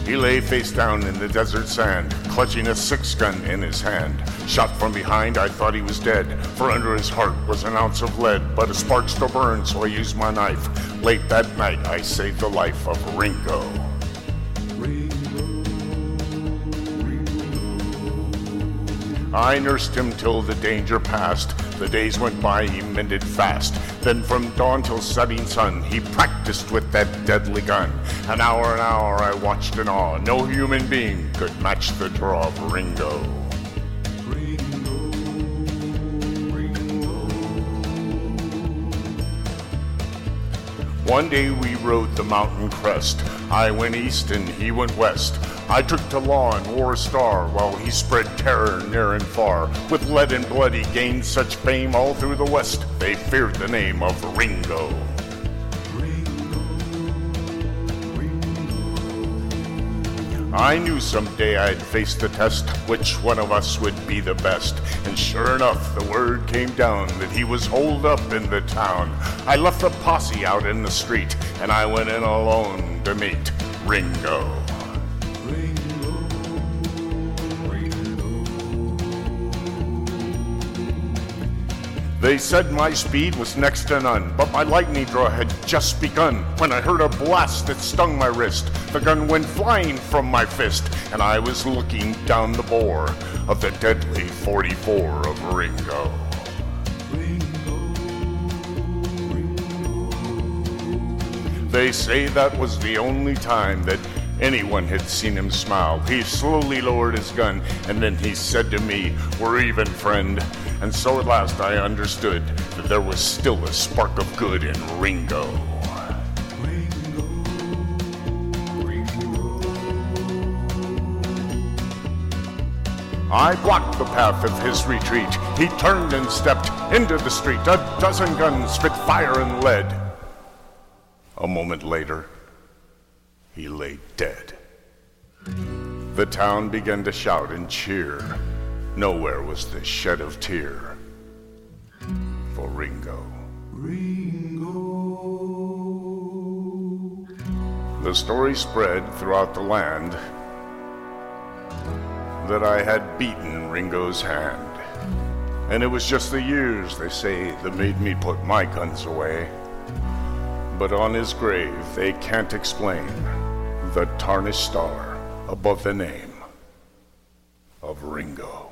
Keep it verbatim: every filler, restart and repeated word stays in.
He lay face down in the desert sand, clutching a six-gun in his hand. Shot from behind, I thought he was dead, for under his heart was an ounce of lead. But a spark still burned, so I used my knife. Late that night, I saved the life of Ringo. I nursed him till the danger passed. The days went by, he mended fast. Then from dawn till setting sun, he practiced with that deadly gun. An hour an hour I watched in awe. No human being could match the draw of Ringo. One day we rode the mountain crest. I went east and he went west. I took to law and wore a star, while he spread terror near and far. With lead and blood he gained such fame all through the west, they feared the name of Ringo. I knew someday I'd face the test, which one of us would be the best. And sure enough, the word came down that he was holed up in the town. I left the posse out in the street, and I went in alone to meet Ringo. They said my speed was next to none, but my lightning draw had just begun when I heard a blast that stung my wrist. The gun went flying from my fist, and I was looking down the bore of the deadly forty-four of Ringo. They say that was the only time that anyone had seen him smile. He slowly lowered his gun, and then he said to me, "We're even, friend." And so at last I understood that there was still a spark of good in Ringo. Ringo, Ringo. I blocked the path of his retreat. He turned and stepped into the street. A dozen guns spit fire and lead. A moment later, he lay dead. The town began to shout and cheer. Nowhere was the shed of tear for Ringo. Ringo. The story spread throughout the land that I had beaten Ringo's hand. And it was just the years, they say, that made me put my guns away. But on his grave, they can't explain the tarnished star above the name of Ringo.